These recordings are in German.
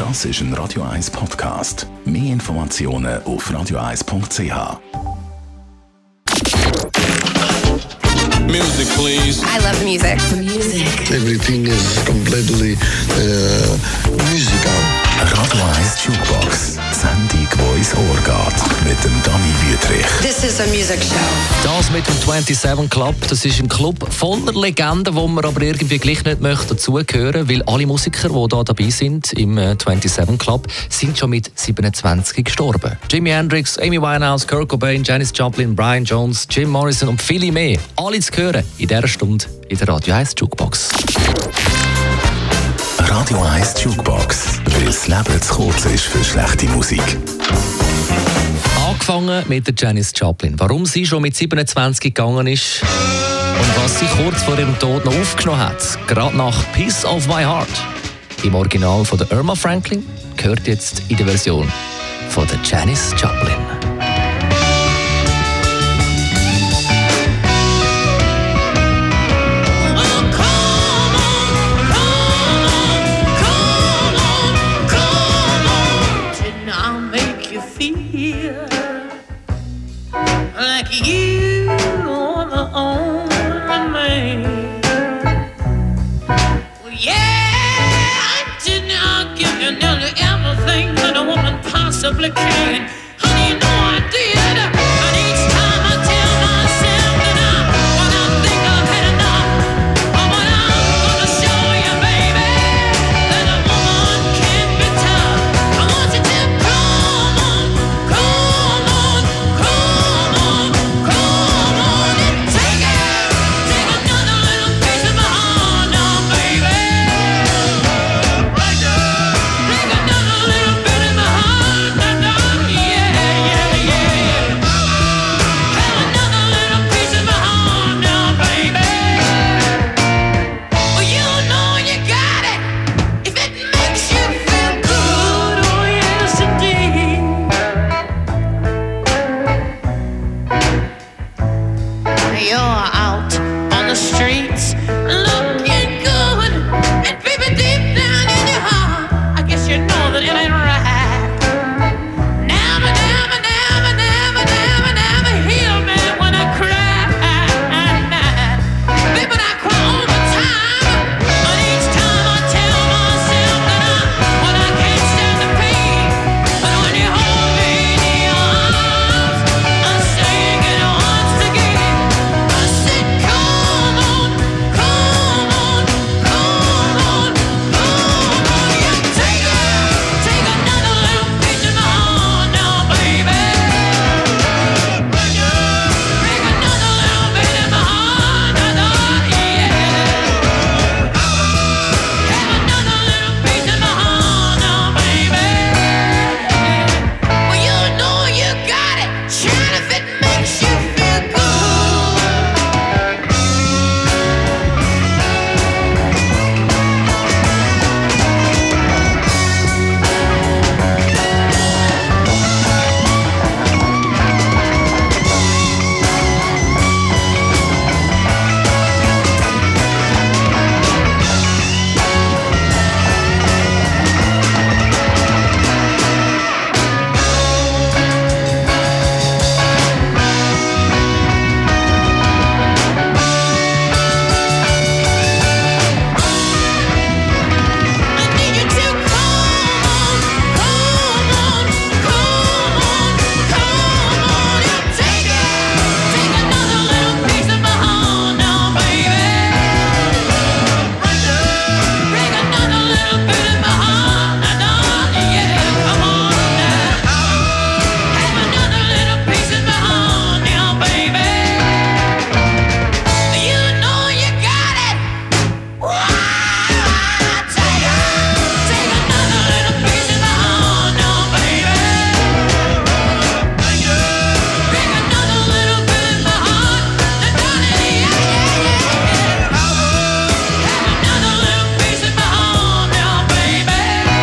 Das ist ein Radio 1 Podcast. Mehr Informationen auf radio1.ch. Music, please. I love music. Everything is completely musical. Radio 1 Jukebox. Sendung, die ins Ohr geht. Mit dem Dani Wüthrich. This is a music show. Das mit dem 27 Club, das ist ein Club voller Legenden, wo man aber irgendwie gleich nicht möchte dazugehören, weil alle Musiker, die hier dabei sind im 27 Club, sind schon mit 27 gestorben. Jimi Hendrix, Amy Winehouse, Kurt Cobain, Janis Joplin, Brian Jones, Jim Morrison und viele mehr. Alle zu hören in dieser Stunde in der Radio 1 Jukebox. Radio 1 Jukebox. Weil das Leben zu kurz ist für schlechte Musik. Angefangen mit der Janis Joplin. Warum sie schon mit 27 gegangen ist und was sie kurz vor ihrem Tod noch aufgenommen hat. Gerade nach Piece of My Heart. Im Original von der Irma Franklin gehört jetzt in der Version von der Janis Joplin. You are the only man. Well, yeah, I did not give you nearly everything that a woman possibly can. Honey, you know I did. And each time I tell myself that when I think I've had enough, but when I'm gonna show you, baby, that a woman can be tough. I want you to come on, come on, come on. Come on and take another little piece of my heart now, baby. Right there. Take another little bit of my heart now, yeah, yeah, yeah. Have another little piece of my heart now, baby. Well, you know you got it if it makes you feel good, oh yes indeed. You're out on the streets looking good, and baby, deep down in your heart, I guess you know that it ain't right. Never, never, never, never, never, never heal me when I cry. Baby, I cry all the time, but each time I tell myself that when I can't stand the pain, but when you hold me in your arms, I sing it once again. I said, come on, come on, come on, come on. Yeah, take another little piece of my heart now, baby. Bring another little bit of my heart now, yeah. Have another little piece of my heart now, baby. Well, you know you got it. Trying if it makes you feel good. I need you to come on, come on, come on, come on. Yeah, take another little piece of my heart now, baby. Right there. Bring another little bit of my heart now, yeah. Come on now. Have another little piece of my heart now, baby. You know you got it. Take another little piece of my heart now, baby. Bring another little bit of my heart, yeah, yeah, yeah. Have another little piece of my heart now, baby.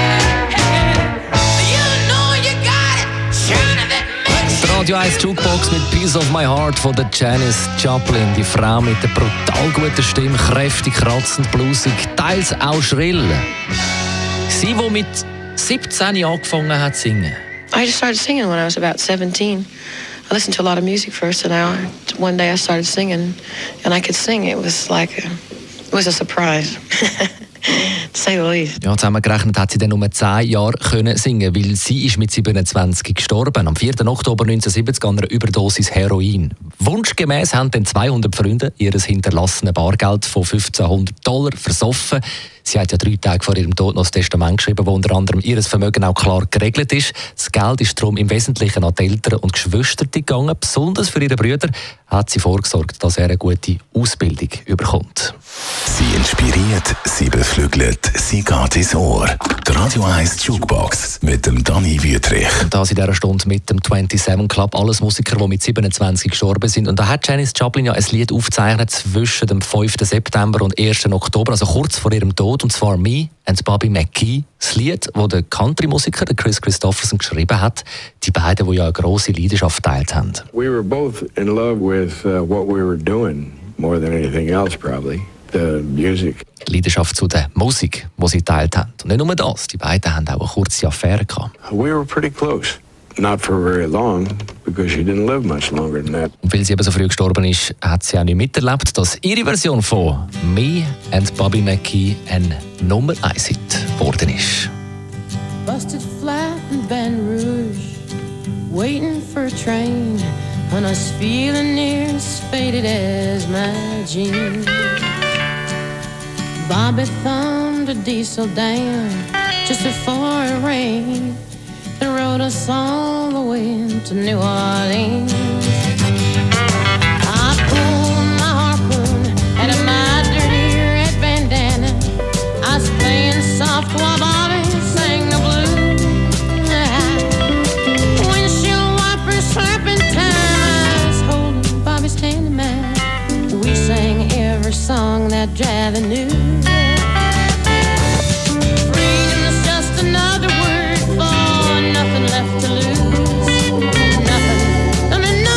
You know you got it. Trying if it makes you Radio 1 Jukebox mit Piece of My Heart von der Janis Joplin. Die Frau mit der brutal guten Stimme, kräftig, kratzend, blusig, teils auch schrill. Sie, die mit 17 angefangen hat zu singen. I just started singing when I was about 17. I listened to a lot of music first, and one day I started singing, and I could sing. It was a surprise. To say the least. Ja, zusammengerechnet hat sie dann nur 10 Jahre können singen, weil sie ist mit 27 gestorben. Am 4. Oktober 1970 an einer Überdosis Heroin. Wunschgemäß haben dann 200 Freunde ihr hinterlassenes Bargeld von $1,500 versoffen. Sie hat ja 3 Tage vor ihrem Tod noch das Testament geschrieben, wo unter anderem ihr Vermögen auch klar geregelt ist. Das Geld ist darum im Wesentlichen an die Eltern und Geschwister gegangen. Besonders für ihre Brüder hat sie vorgesorgt, dass er eine gute Ausbildung bekommt. Sie inspiriert, sie beflügelt, sie geht ins Ohr. Die Radio 1 Jukebox mit dem Dani Wüthrich. Und das in dieser Stunde mit dem 27 Club. Alles Musiker, die mit 27 gestorben sind. Und da hat Janis Joplin ja ein Lied aufgezeichnet zwischen dem 5. September und 1. Oktober, also kurz vor ihrem Tod. Und zwar «Me and Bobby McGee». Das Lied, das der Country-Musiker Chris Christopherson geschrieben hat. Die beiden, die ja eine grosse Leidenschaft geteilt haben. We were both in love with what we were doing, more than anything else probably. The music. Leidenschaft zu der Musik, die sie geteilt haben. Und nicht nur das, die beiden haben auch eine kurze Affäre gehabt. We were pretty close. Not for very long, because she didn't live much longer than that. Und weil sie eben so früh gestorben ist, hat sie auch nicht miterlebt, dass ihre Version von «Me and Bobby McGee» ein Nummer 1 Hit geworden ist. Busted flat in Baton Rouge, waiting for a train, when I was feeling near as faded as my jeans. Bobby thumbed a diesel down just before it rained and rode us all the way to New Orleans. I pulled my harpoon out of my dirty red bandana. I was playing soft while Bobby sang the blues. Windshield wipers slapping time. I was holding Bobby's hand in mine. We sang every song that Javi knew. Freedom is just another word for nothing left to lose. Nothing, I mean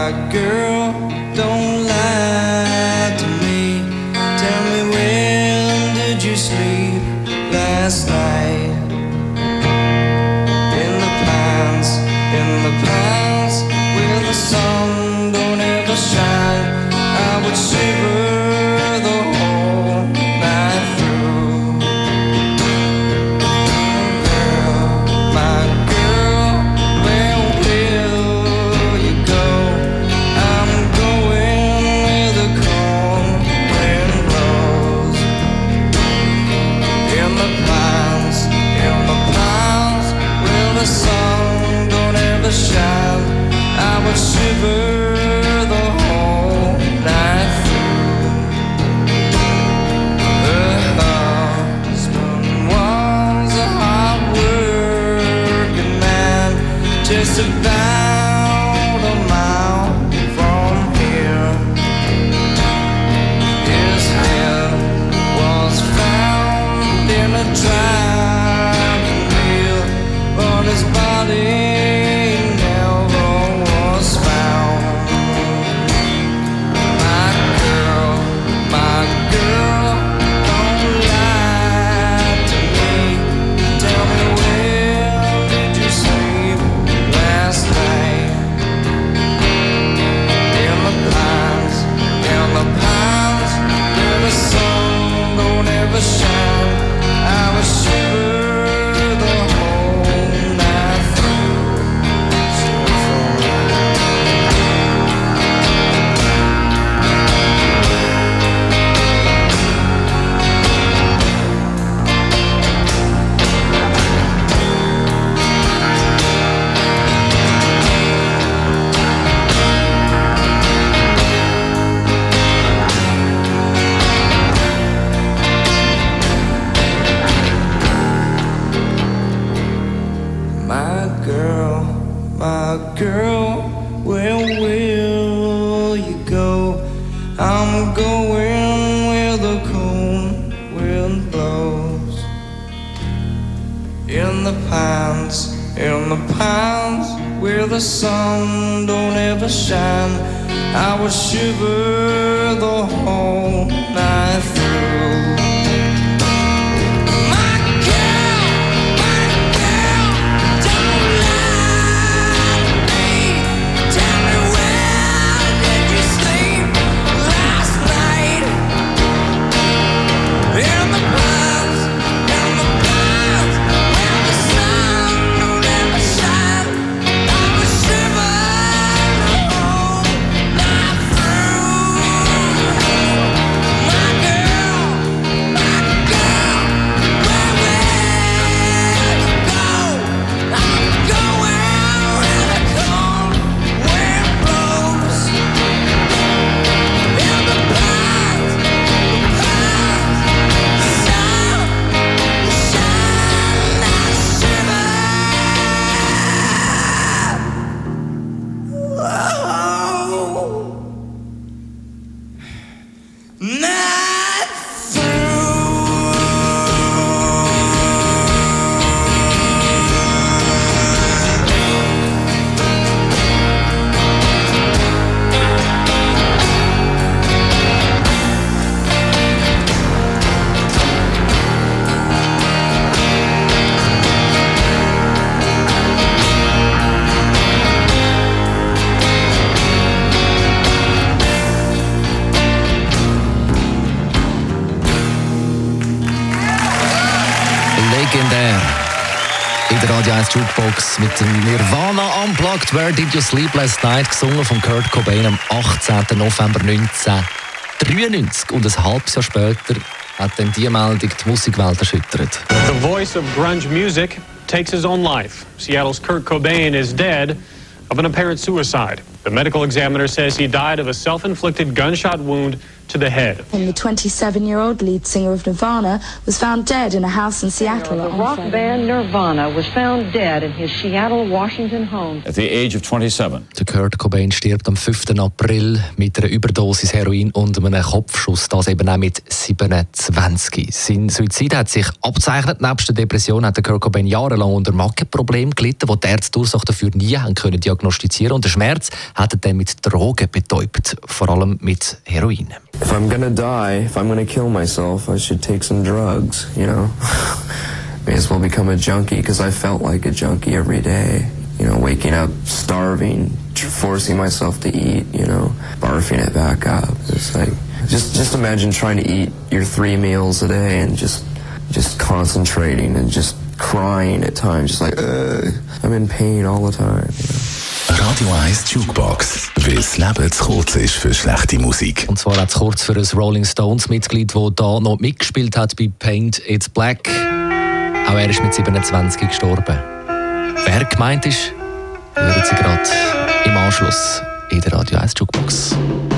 My girl, don't lie to me. Tell me, when did you sleep last night? In the pines, where the sun don't ever shine, I would shiver the whole night through. My girl, where will you go? I'm going where the cold wind blows. In the pines, where the sun don't ever shine, I would shiver the whole night through. Her husband was a hard-working man, just about a mile from here. His head was found in a driving wheel, but his body never was found. My girl, don't lie to me. Tell me, where did you sleep last night? In the pines, where the sun don't ever shine, I would shiver the whole night through. My girl, where will you go? I'm going where the cold wind blows. In the pines, where the sun don't ever shine, I would shiver the whole night through. Legendär. In der Radio 1 Jukebox mit dem Nirvana Unplugged «Where Did You Sleep Last Night», gesungen von Kurt Cobain am 18. November 1993. Und ein halbes Jahr später hat dann die Meldung die Musikwelt erschüttert. The voice of grunge music takes his own life. Seattle's Kurt Cobain is dead of an apparent suicide. The medical examiner says he died of a self-inflicted gunshot wound to the head. And the 27-year-old lead singer of Nirvana was found dead in a house in Seattle. The rock band Nirvana was found dead in his Seattle, Washington home. At the age of 27. Der Kurt Cobain stirbt am 5. April mit einer Überdosis Heroin und einem Kopfschuss, das eben auch mit 27. Sein Suizid hat sich abzeichnet. Nebst der Depression hat der Kurt Cobain jahrelang unter Magenproblemen gelitten, die Ärzte die Ursache dafür nie haben können diagnostizieren. Und der Schmerz hat er dann mit Drogen betäubt, vor allem mit Heroin. If I'm gonna die, if I'm gonna kill myself, I should take some drugs, you know. May as well become a junkie, because I felt like a junkie every day. You know, waking up starving, forcing myself to eat, you know, barfing it back up. It's like, just imagine trying to eat your 3 meals a day and just concentrating and just crying at times, just like, I'm in pain all the time. You know? Radio 1 Jukebox, weil das Leben zu kurz ist für schlechte Musik. Und zwar hat es kurz für ein Rolling Stones-Mitglied, das da noch mitgespielt hat bei Paint It's Black. Auch er ist mit 27 gestorben. Wer gemeint ist, hören Sie gerade im Anschluss in der Radio 1 Jukebox.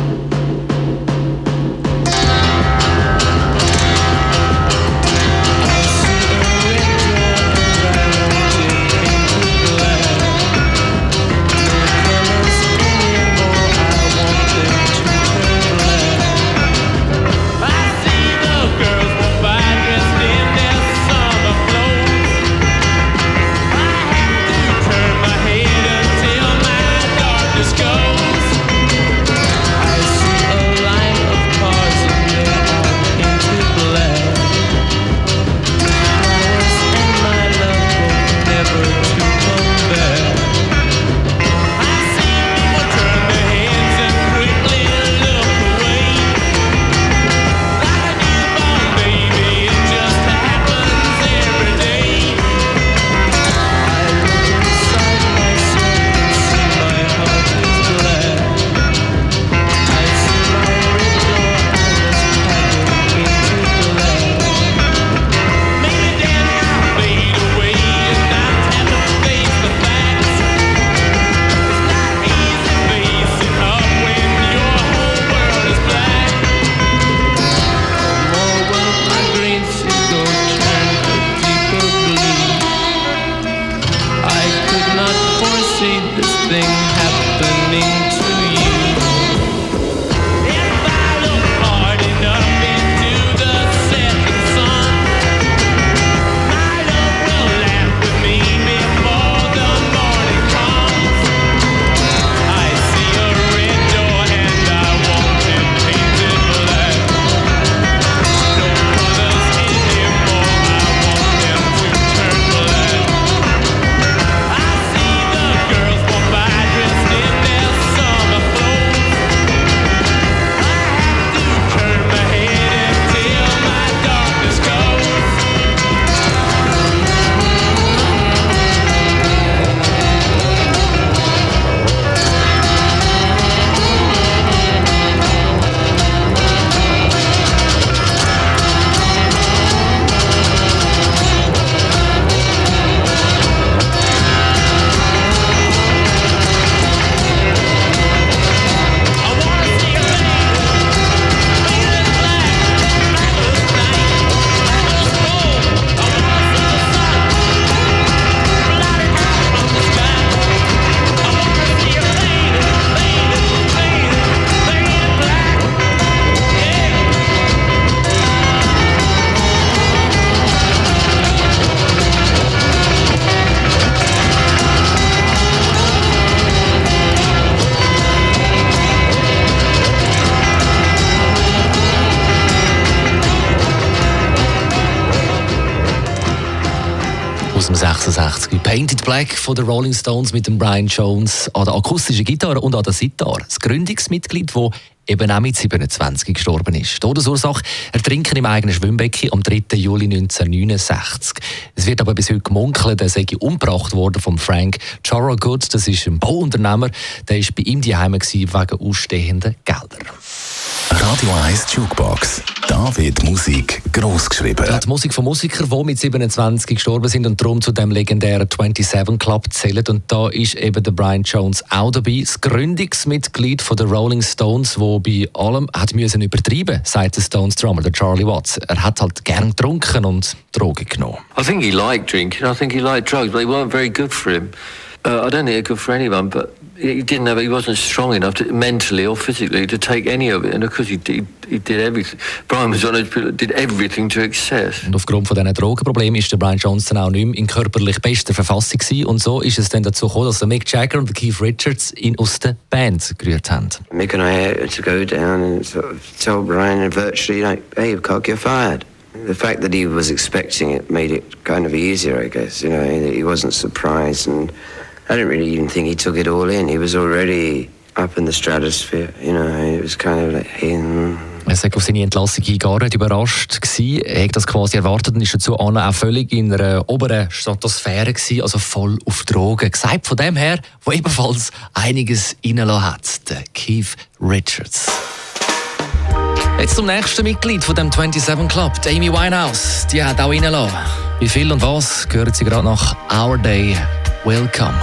Aus dem 66. Painted Black von den Rolling Stones mit dem Brian Jones an der akustischen Gitarre und an der Sitar. Das Gründungsmitglied, das eben auch mit 27 gestorben ist. Todesursache: Ertrinken im eigenen Schwimmbecken am 3. Juli 1969. Es wird aber bis heute gemunkelt, er sei umgebracht worden von Frank Thorogood. Das ist ein Bauunternehmer. Der war bei ihm daheim wegen ausstehenden Geldern. Radio 1 Jukebox. Da wird Musik gross geschrieben. Die Musik von Musikern, die mit 27 gestorben sind und darum zu dem legendären 27 Club zählen. Und da ist eben der Brian Jones auch dabei, das Gründungsmitglied von den Rolling Stones, wo bei allem hat müssen übertreiben, sagt der Stones Drummer, der Charlie Watts. Er hat halt gern getrunken und Drogen genommen. I think he liked drinking. I think he liked drugs, but they weren't very good for him. I don't think they're good for anyone, but he wasn't strong enough mentally or physically to take any of it, and of course he did everything. Brian was on it, did everything to excess. Und aufgrund von diesen Drogenproblemen ist der Brian Jones dann auch nicht mehr in körperlich bester Verfassung gewesen. Und so ist es dann dazu gekommen, dass Mick Jagger und Keith Richards ihn aus der Band gerührt haben. Mick and I had to go down and sort of told Brian virtually, like, hey, can't get fired. The fact that he was expecting it made it kind of easier, I guess. You know, he wasn't surprised, and I didn't really even think he took it all in. He was already up in the stratosphere, you know. It was kind of like him. Er sei auf seine Entlassung gar nicht überrascht gewesen. Er hat das quasi erwartet und ist dazu auch völlig in einer oberen Stratosphäre gewesen, also voll auf Drogen. Gesagt von dem her, wo ebenfalls einiges reingelassen hat, der Keith Richards. Jetzt zum nächsten Mitglied von dem 27 Club, die Amy Winehouse. Die hat auch reingelassen. Wie viel und was, hören Sie gerade nach Our Day Will Come.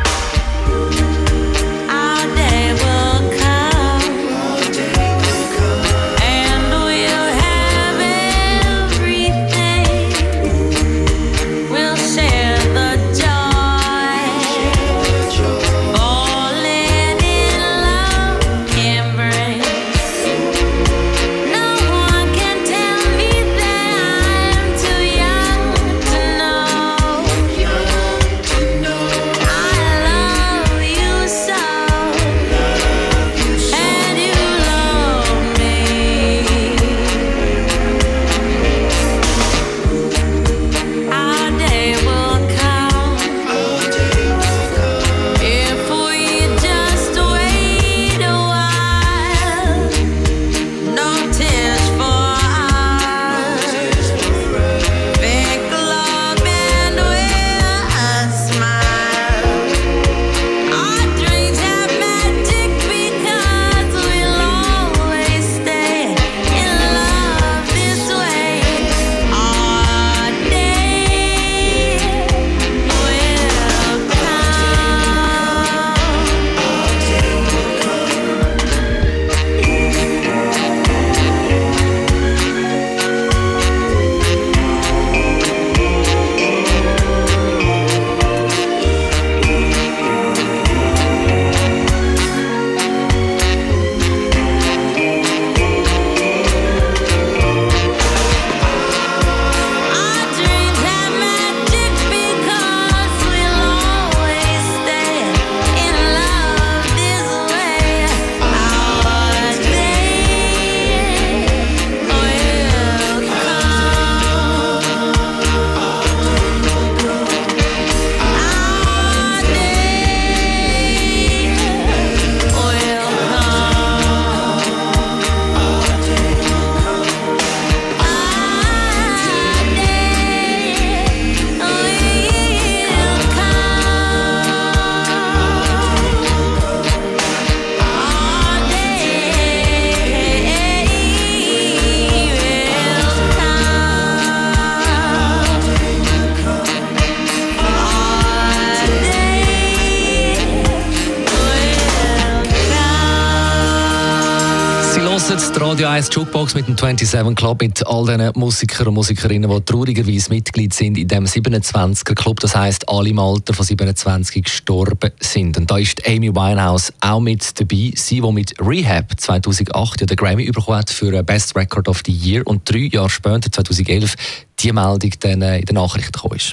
Die Radio 1 Jukebox mit dem 27 Club, mit all diesen Musikern und Musikerinnen, die traurigerweise Mitglied sind in dem 27er Club. Das heisst, alle im Alter von 27 gestorben sind. Und da ist Amy Winehouse auch mit dabei. Sie, die mit Rehab 2008 den Grammy bekommen hat für Best Record of the Year und 3 Jahre später, 2011, die Meldung dann in den Nachrichten gekommen ist.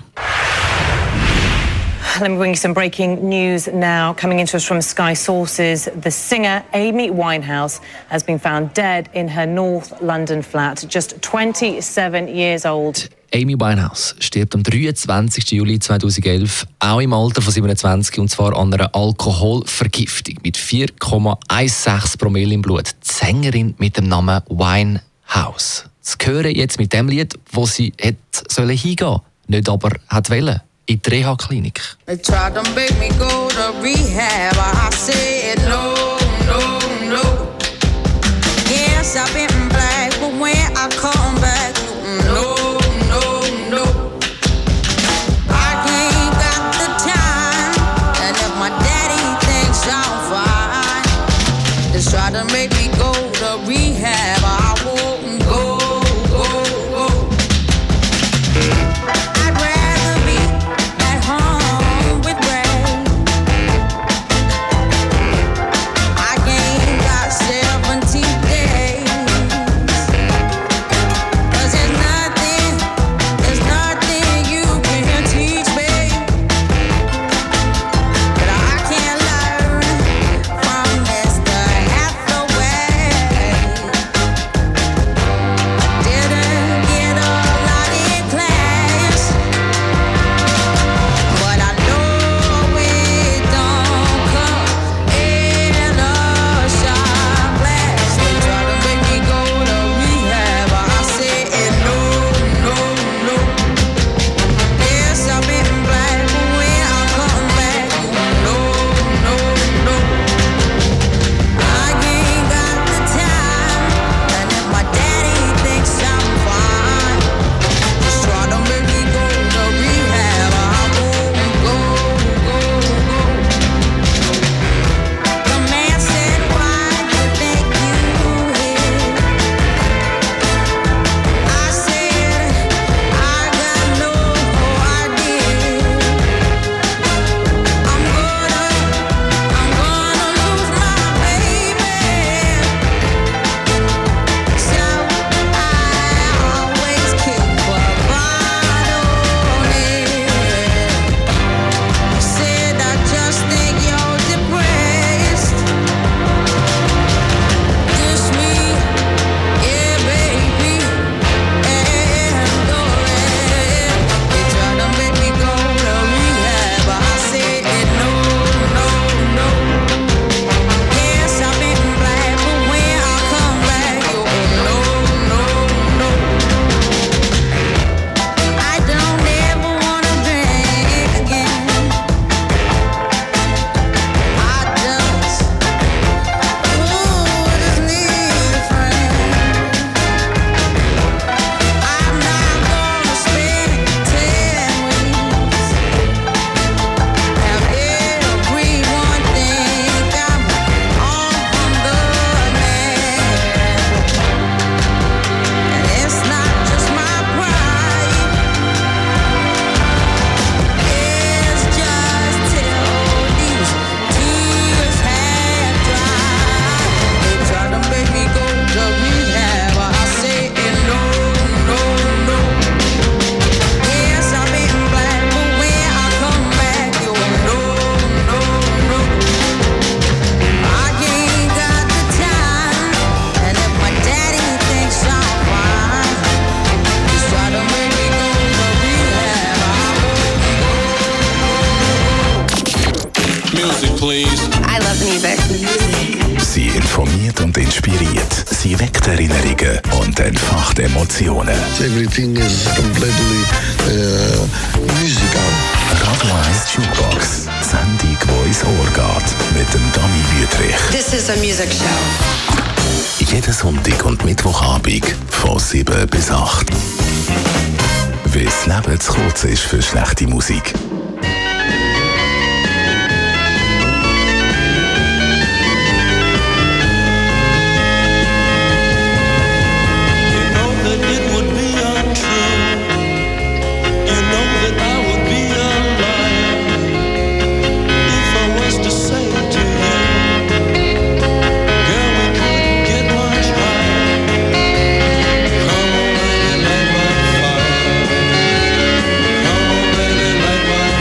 Let me bring you some breaking news now. Coming into us from Sky Sources, the singer Amy Winehouse has been found dead in her North London flat, just 27 years old. Amy Winehouse stirbt am 23. Juli 2011, auch im Alter von 27, und zwar an einer Alkoholvergiftung mit 4,16 Promille im Blut. Die Sängerin mit dem Namen Winehouse. Das hören jetzt mit dem Lied, wo sie hätte hingehen sollen, nicht aber hat wollen. In die Reha-Klinik. They tried to make me go to rehab. I said no, no, no. Yes, try to make me go to rehab. I won't go. I'd rather be at home with Ray. I ain't got 17 days. 'Cause there's nothing you can teach me that I can't learn from Mr. Hathaway. Didn't get a lot in class, but I know it don't come in a shot glass. They try to make me go to rehab. I said no. Yes, I've been black, but when I come back, no. I ain't got the time, and if my daddy thinks I'm fine, just try to make me go to rehab. I won't go. The man said, why you think you here? I said, I got no idea. I'm gonna lose my baby. So I always keep a bottle near. Said I just think you're depressed. Just me, yeah, baby, and the rest. They try to make me go to rehab. I said no. Yes, I've been black, but when I come back, no. I don't ever wanna drink again. I just need a friend. I'm not gonna spend 10 weeks. Have everyone think I'm on the net. And it's not just my pride. It's just till these tears have dried. They try to make me go to rehab. I say no. Yes, I've been black, but when I come back, no. I ain't got the time, and if my daddy thinks I'm fine, just try to make me go to rehab. Music, please. I love music. Sie informiert und inspiriert. Sie weckt Erinnerungen und entfacht Emotionen. Everything is completely musical. Radio 1 Jukebox. Sendung, die ins Ohr geht. Mit dem Dani Wüthrich. This is a music show. Jeden Sonntag und Mittwochabend von 7 bis 8. Weil das Leben zu kurz ist für schlechte Musik. Come on, baby, light my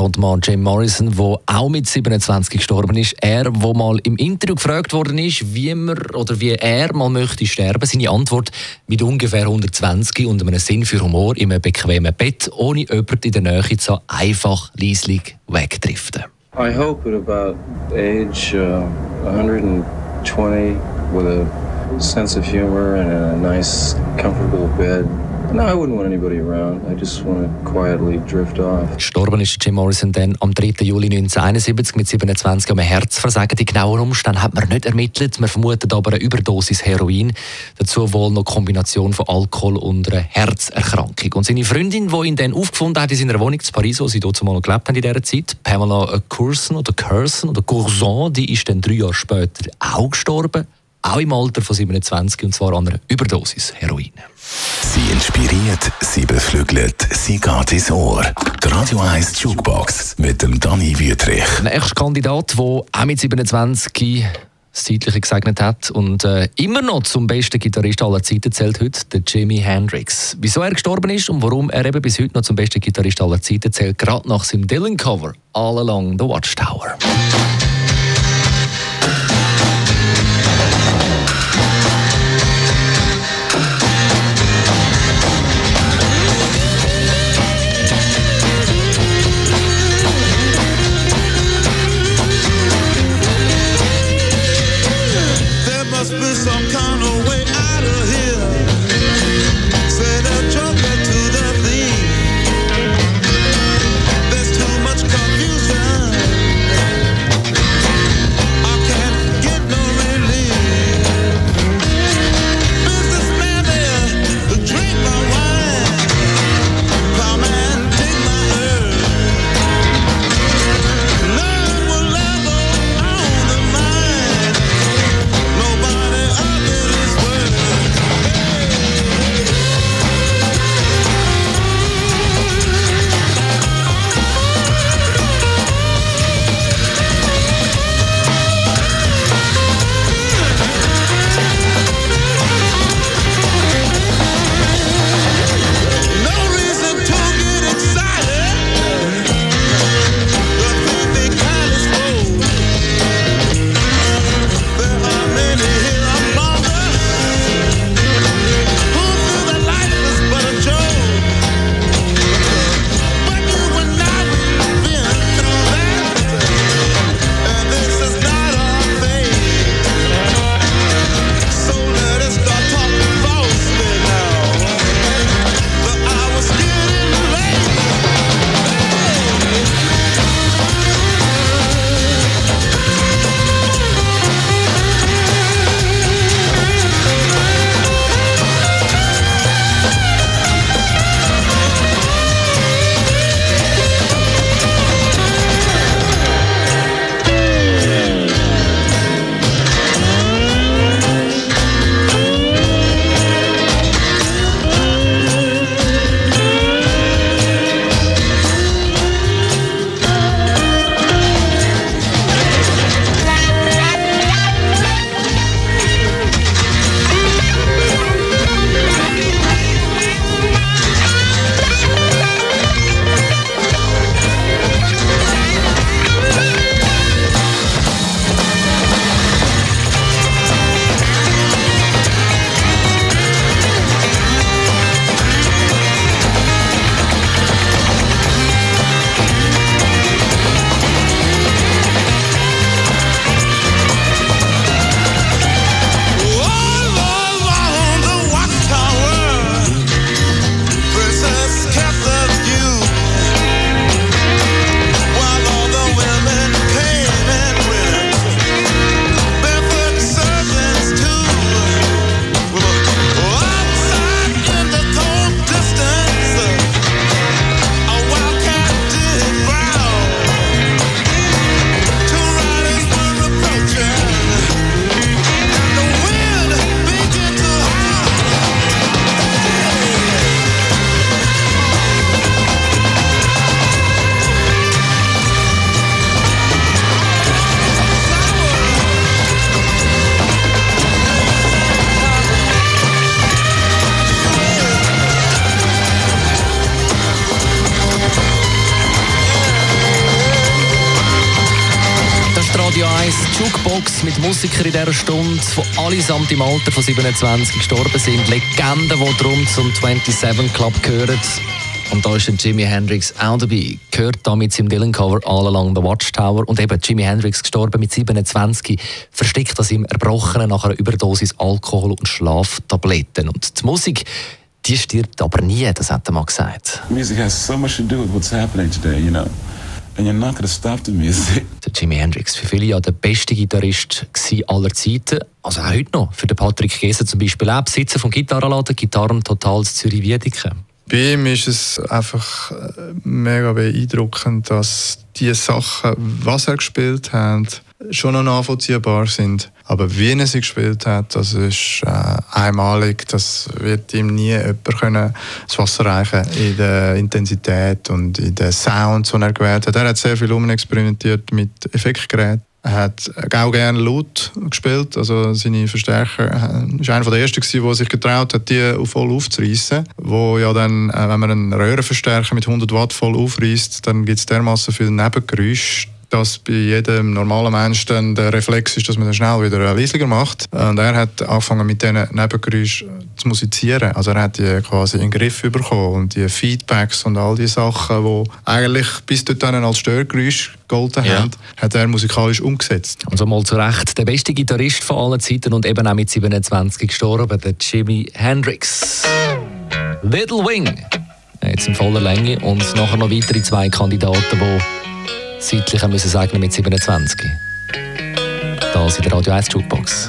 Frontmann Jim Morrison, der auch mit 27 gestorben ist. Er, der mal im Interview gefragt worden ist, wie er mal möchte sterben. Seine Antwort: mit ungefähr 120 und einem Sinn für Humor in einem bequemen Bett, ohne jemanden in der Nähe zu haben, einfach leislich wegdriften. I hope at about age 120 with a sense of humor and a nice, comfortable bed. No, I wouldn't want anybody around. I just want to quietly drift off. Gestorben ist Jim Morrison dann am 3. Juli 1971 mit 27 am Herzversagen. Die genauen Umstände hat man nicht ermittelt. Man vermutet aber eine Überdosis Heroin. Dazu wohl noch Kombination von Alkohol und einer Herzerkrankung. Und seine Freundin, die ihn dann aufgefunden hat in seiner Wohnung in Paris, wo sie dort mal noch gelebt haben in dieser Zeit, Pamela Courson, die ist dann 3 Jahre später auch gestorben. Auch im Alter von 27, und zwar an einer Überdosis Heroin. Sie inspiriert, sie beflügelt, sie geht ins Ohr. Die Radio 1 Jukebox mit dem Dani Wüthrich. Ein echter Kandidat, der auch mit 27 das Zeitliche gesegnet hat und immer noch zum besten Gitarrist aller Zeiten zählt heute, der Jimi Hendrix. Wieso er gestorben ist und warum er eben bis heute noch zum besten Gitarrist aller Zeiten zählt, gerade nach seinem Dylan-Cover «All Along the Watchtower». Radio 1 Jukebox mit Musikern in dieser Stunde, die allesamt im Alter von 27 gestorben sind. Legenden, die drum zum 27 Club gehören. Und da ist Jimi Hendrix auch dabei. Gehört da mit seinem Dylan-Cover All Along the Watchtower. Und eben Jimi Hendrix gestorben mit 27. Versteckt das im Erbrochenen nach einer Überdosis Alkohol und Schlaftabletten. Und die Musik, die stirbt aber nie, das hat er mal gesagt. Music has so much to do with what's happening today, you know. And you're not going to stop the music. Der Jimi Hendrix, für viele ja der beste Gitarrist aller Zeiten. Also auch heute noch. Für den Patrick Geser zum Beispiel auch Besitzer vom Gitarrenladen Gitarren Total Zürich-Wiedeken. Bei ihm ist es einfach mega beeindruckend, dass die Sachen, was er gespielt hat, schon noch nachvollziehbar sind. Aber wie er sie gespielt hat, das ist einmalig. Das wird ihm nie jemand können das Wasser reichen in der Intensität und in den Sounds, die er gewählt hat. Er hat sehr viel experimentiert mit Effektgeräten. Er hat auch gerne laut gespielt, also seine Verstärker. Er war einer der ersten, der sich getraut hat, die voll aufzureissen. Wo ja dann, wenn man einen Röhrenverstärker mit 100 Watt voll aufreißt, dann gibt es dermassen viel Nebengeräusche, dass bei jedem normalen Menschen dann der Reflex ist, dass man dann schnell wieder leisiger macht. Und er hat angefangen mit diesen Nebengeräuschen zu musizieren. Also er hat die quasi in den Griff bekommen und die Feedbacks und all die Sachen, die eigentlich bis dorthin als Störgeräusch gegolten haben, hat er musikalisch umgesetzt. Und so mal zu Recht der beste Gitarrist von allen Zeiten und eben auch mit 27 gestorben, der Jimi Hendrix. Little Wing, jetzt in voller Länge und nachher noch weitere 2 Kandidaten, die seitlich müssen sagen mit 27. Das in der Radio 1 Jukebox.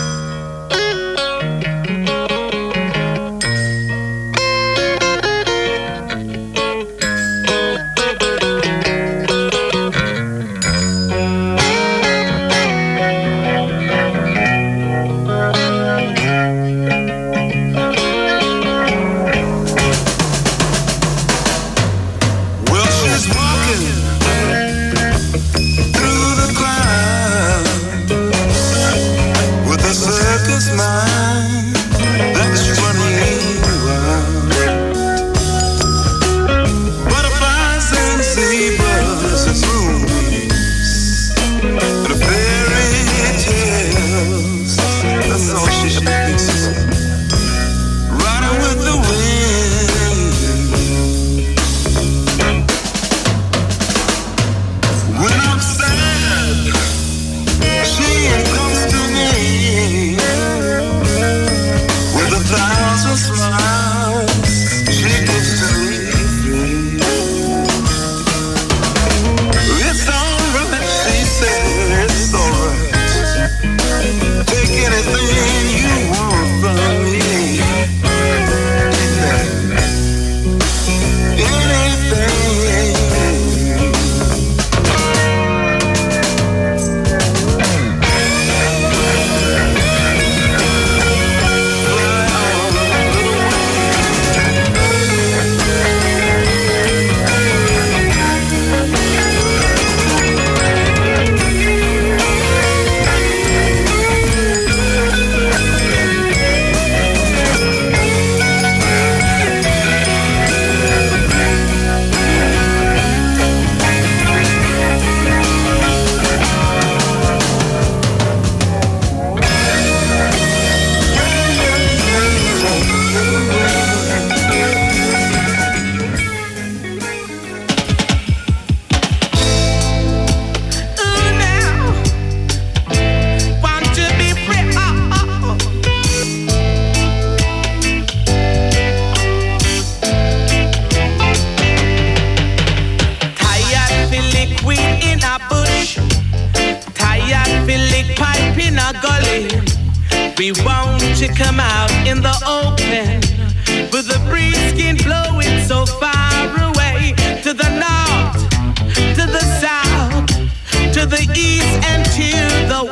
We want to come out in the open with the breeze skin blowing so far away to the north, to the south, to the east and to the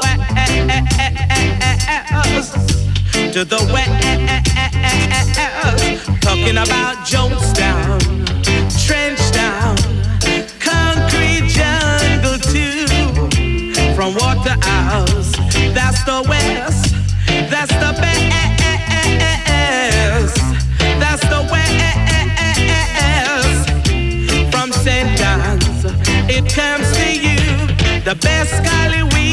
west, to the west. Talking about Jonestown, Trenchtown, concrete jungle too. From Waterhouse, that's the west. That's the best. That's the west. From St. John's, it comes to you. The best golly we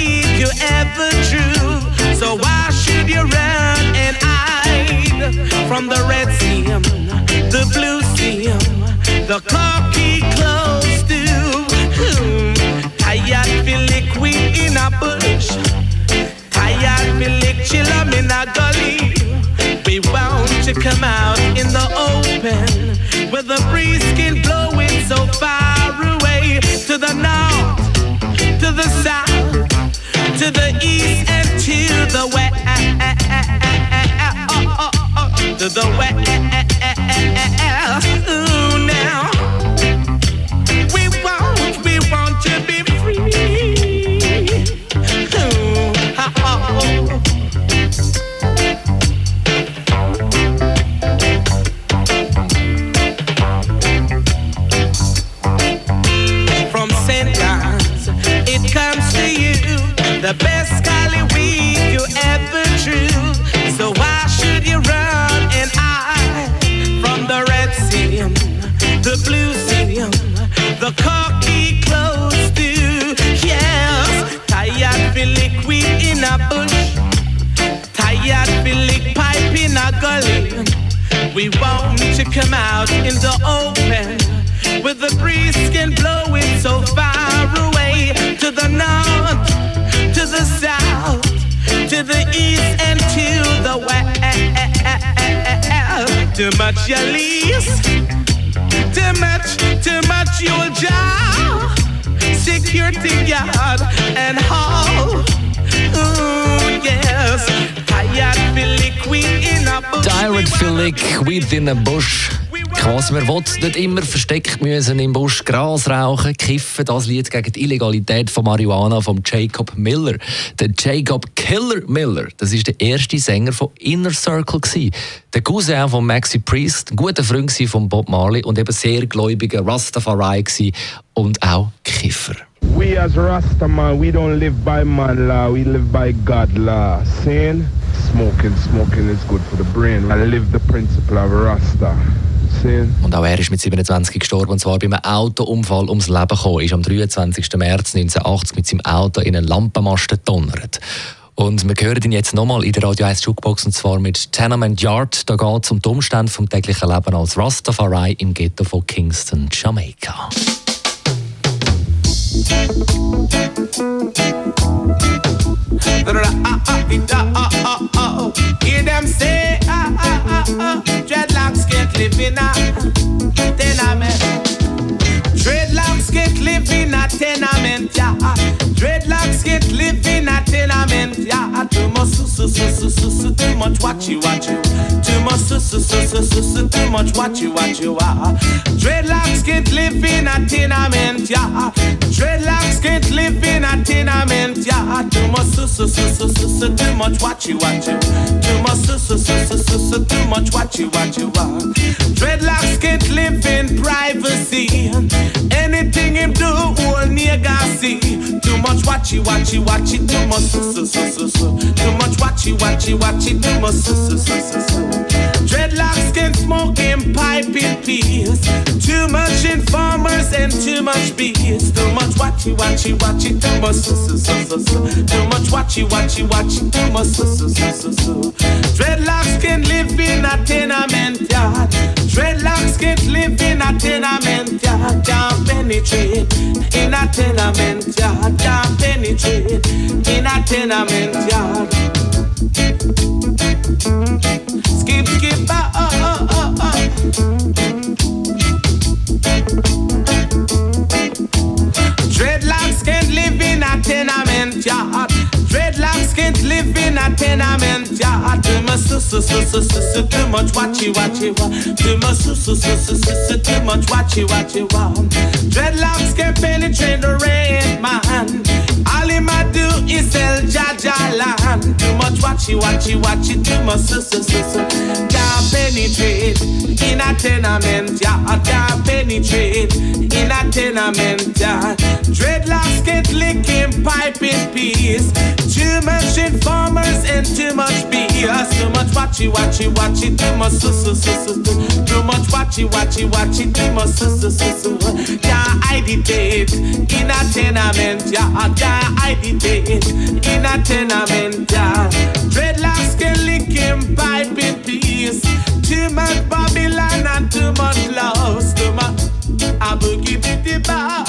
you ever drew. So why should you run and hide from the red sea, the blue sea, the cocky clothes too? Tired feel liquid in a bush, tired feel like chillum in a gully. We want to come out in the open, with the breeze can blowing so far away, to the north, to the south, to the east and to the west, to the west. Ooh, now we want to be free. Ooh, From St. John's, it comes to you, the best Cali weed you ever drew. So why should you run and hide from the red sea, the blue sea, the cocky clothes too? Yes, tired feel liquid in a bush, tired feel like pipe in a gully. We want to come out in the open, with the breeze can blow it so far away, to the north, to the south, to the east and to the west. Too much you lease, too much you'll jar. Security guard and all. Ooh, yes. Tired feel liquid in a bush. Tired feel liquid in a bush. Quasi, man will nicht immer versteckt müssen im Busch Gras rauchen, kiffen. Das Lied gegen die Illegalität von Marihuana von Jacob Miller. Der Jacob Killer Miller, das ist der erste Sänger von Inner Circle gewesen. Der Cousin von Maxi Priest, ein guter Freund von Bob Marley und eben sehr gläubiger Rastafari gewesen und auch Kiffer. We as Rastaman, we don't live by man law, we live by God law. Saying, smoking is good for the brain. I live the principle of Rasta. Und auch er ist mit 27 gestorben, und zwar bei einem Autounfall ums Leben gekommen. Er ist am 23. März 1980 mit seinem Auto in einen Lampenmast gedonnert. Und wir hören ihn jetzt nochmal in der Radio 1 Jukebox, und zwar mit Tenement Yard. Da geht es um die Umstände vom täglichen Leben als Rastafari im Ghetto von Kingston, Jamaika. Hear them say, dreadlocks can't live in a tenement. Dreadlocks can't live in a tenement, yeah. Dreadlocks can't live in a tenement, yeah. Too much too much watch you. Too much too much watch you. Dreadlocks can't live in a tenement, yeah. Dreadlocks can't live in a tenement, yeah. Too much too much watch you. Too much too much watch you. Dreadlocks can't live in privacy. Anything him do, all nigga see. Too much watch you. Too much too much watch you. Too much Dreadlocks can smoke in pipe in peace. Too much informers and too much bees. Too much watch you. Too much too much watch you. Too much Dreadlocks can live in a tenement yard. Dreadlocks can't live in a tenement yard. Can't penetrate in a tenement yard. Can't penetrate in a tenement yard. Skip, Dreadlocks can't live in a tenement yard. Dreadlocks can't live in a tenement yard. Too much watch you. Too much watch you. Dreadlocks can penetrate the rain, man. All him a do is sell Jaja land. Too much watch you. Too much can't penetrate in a tenement yard. Can't penetrate in a tenement yard. Dreadlocks can't lick him pipe in peace. Too much informers and too much BS. Too much watch you. Too much Too much watch you. Too much can't agitate in a tenement yard. Can't by the day in a tenement yard. Dreadlocks can lick him pipe in peace. Too much Babylon and too much love. Too much a boogie bitty bow.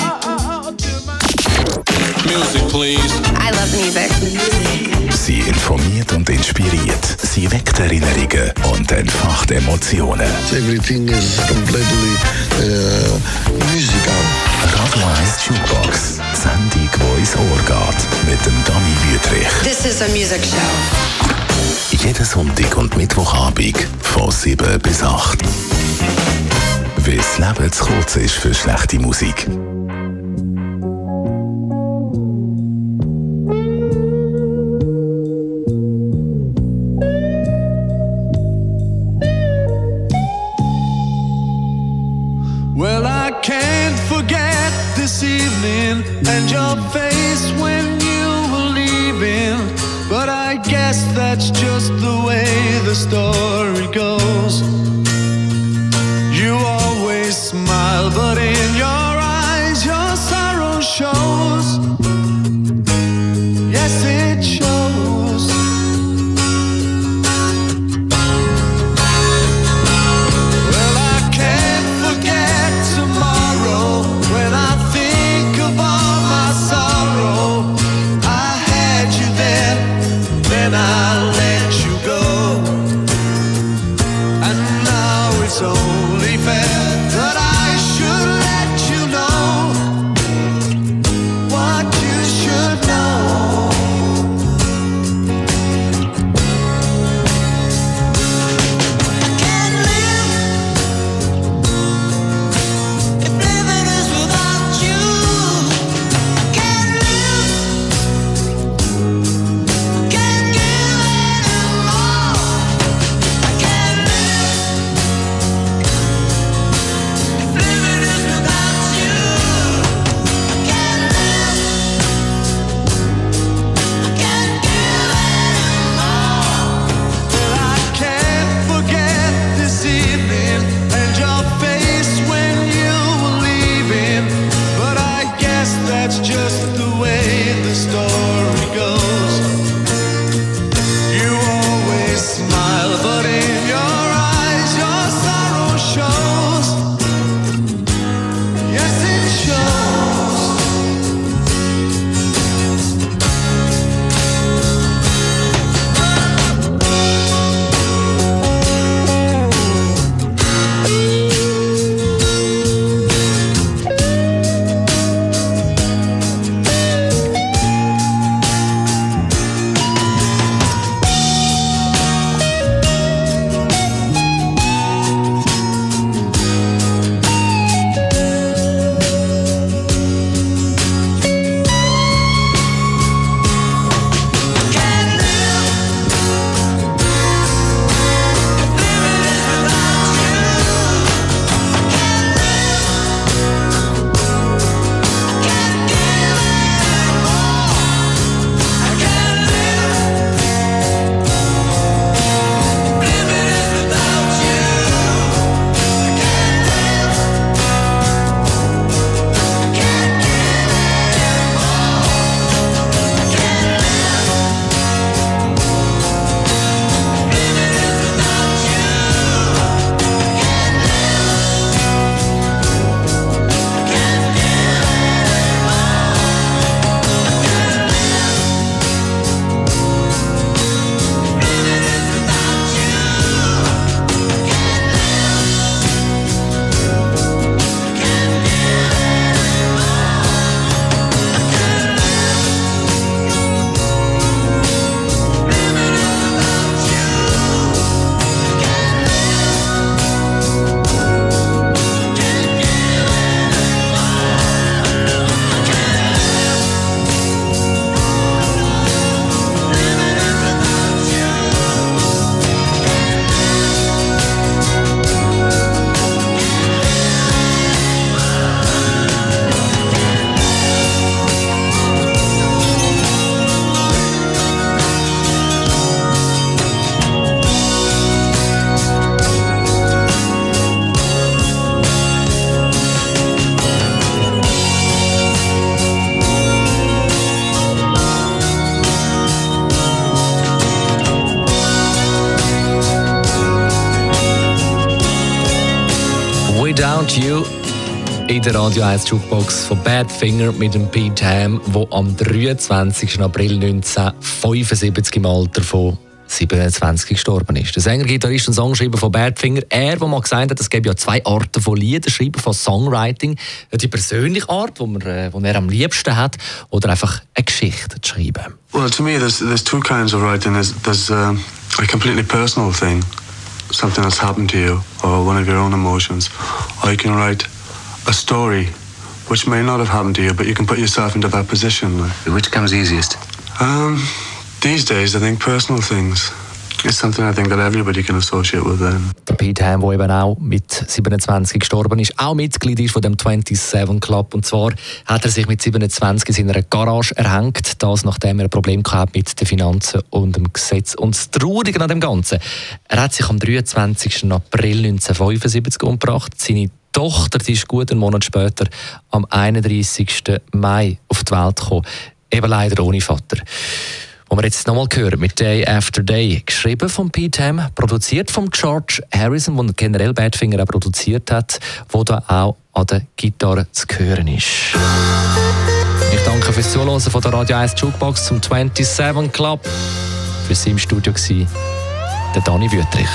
Music, please. I love music. Sie informiert und inspiriert. Sie weckt Erinnerungen und entfacht Emotionen. Everything is completely musical. Radio 1 Jukebox. Sendung, die ins Ohr geht. Mit dem Dani Wüthrich. This is a music show. Jeden Sonntag und Mittwochabend von 7 bis 8. Weil das Leben zu kurz ist für schlechte Musik. Well, I can't forget this evening and your face when you were leaving. But I guess that's just the way the story goes. You always smile, but in your eyes your sorrow shows. Yes, it shows. Well, I can't forget tomorrow when I think of all my sorrow. I had you there, then I let you go. And now it's only fair that I should let you know what you should know. Without You in der Radio 1 Jukebox von Badfinger mit dem Pete Ham, der am 23. April 1975 im Alter von 27 gestorben ist. Der Sänger, Gitarrist und Songschreiber von Badfinger, der mal gesagt hat, es gäbe ja 2 Arten von Lieder schreiben, von Songwriting. Die persönliche Art, die er am liebsten hat, oder einfach eine Geschichte zu schreiben. Well, to me, there's 2 kinds of writing. There's a completely personal thing, something that's happened to you, or one of your own emotions. Or you can write a story, which may not have happened to you, but you can put yourself into that position. Which comes easiest? These days, I think personal things is something I think that everybody can associate with them. Der Pete Ham, der eben auch mit 27 gestorben ist, auch Mitglied ist von dem 27 Club. Und zwar hat er sich mit 27 in seiner Garage erhängt, das nachdem er ein Problem hatte mit den Finanzen und dem Gesetz. Und das Traurige an dem Ganzen, er hat sich am 23. April 1975 umgebracht. Seine Tochter, die ist gut einen Monat später, am 31. Mai auf die Welt gekommen. Eben leider ohne Vater. Wo wir jetzt nochmal hören, mit Day After Day, geschrieben von Pete Ham, produziert von George Harrison, der generell Badfinger auch produziert hat, wo da auch an der Gitarre zu hören ist. Ich danke fürs Zuhören von der Radio 1 Jukebox zum 27 Club. Für Sie im Studio war der Dani Wüttrich.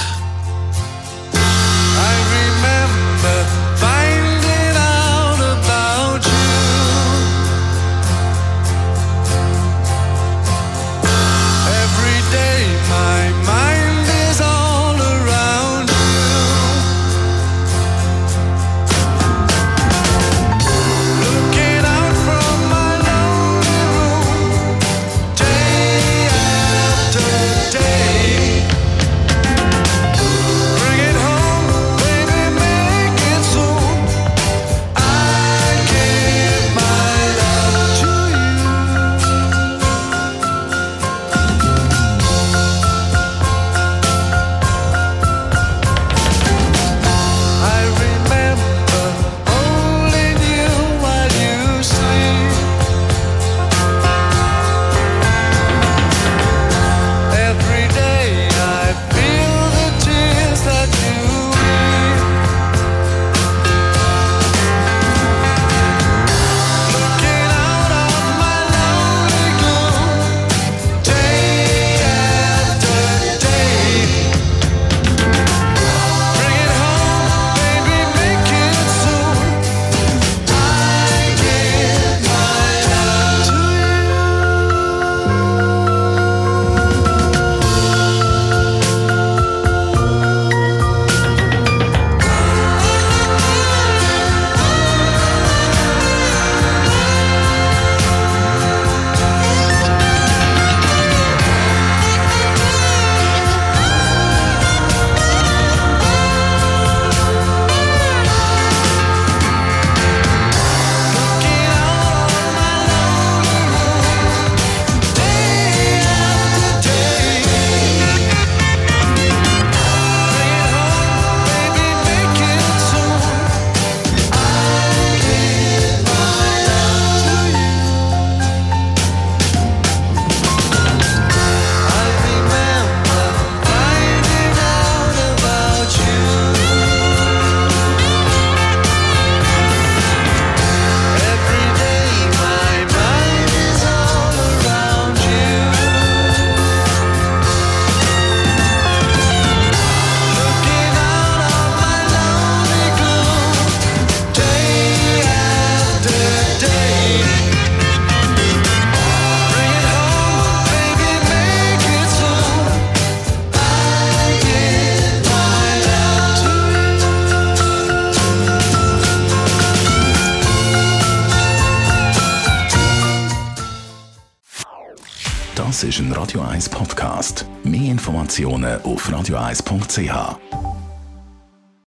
Das ist ein Radio 1 Podcast. Mehr Informationen auf radio1.ch.